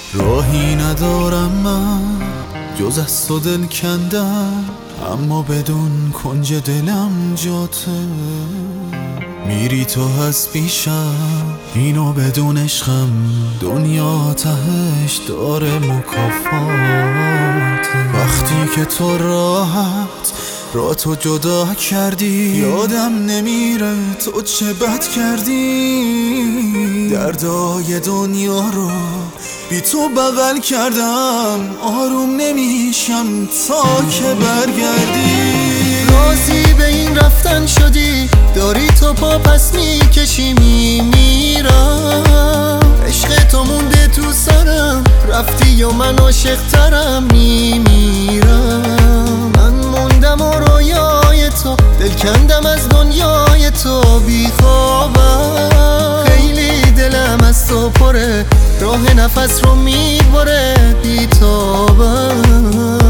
راهی ندارم من جز از تو دل کندم، اما بدون کنج دلم جاته. میری تو از پیشم، اینو بدون عشقم دنیا تهش داره مکافات. وقتی که تو راحت را تو جدا کردی، یادم نمیره تو چه بد کردی. دردای دنیا رو بی تو بغل کردم، آروم نمیشم تا که برگردی. راضی به این رفتن شدی، داری تو پا پس میکشی میمیرم. عشق تو مونده تو سرم، رفتی و من عاشق ترم میمیرم. من موندم و رویای تو، دل کندم از دنیای تو بیخوابم. خیلی دلم از تو پره، راه نفس رو میبره بیتابم.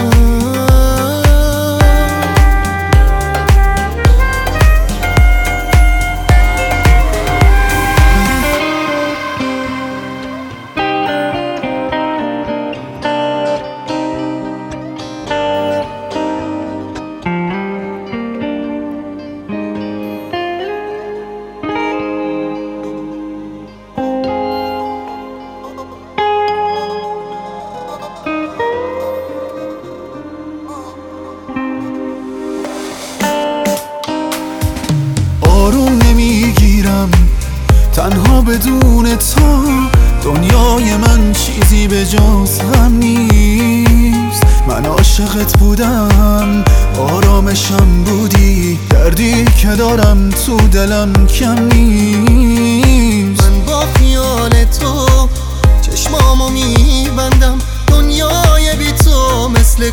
آروم نمیگیرم تنها بدون تو، دنیای من چیزی به جز غم نیست. من عاشقت بودم، آرامشم بودی، دردی که دارم تو دلم کم نیست. من با خیال تو چشمامو میبندم، دنیای بی تو مثل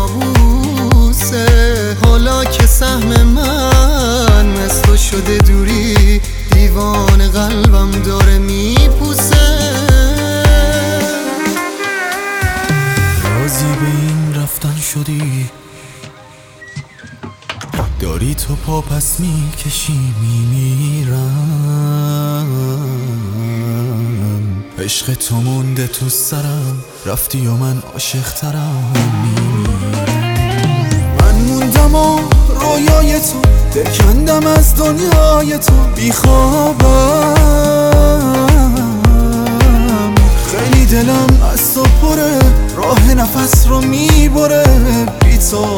کابوسه. حالا که سهم من از تو شده دوری، دیوان قلبم داره میپوسه. راضی به این رفتن شدی، داری تو پا پس میکشی میمیرم. عشق تو مونده تو سرم، رفتی و من عاشق ترم میمیرم. من موندم و رویای تو، دل کندم از دنیای تو بیخوابم. خیلی دلم از تو پره، راه نفس رو میبره بی تو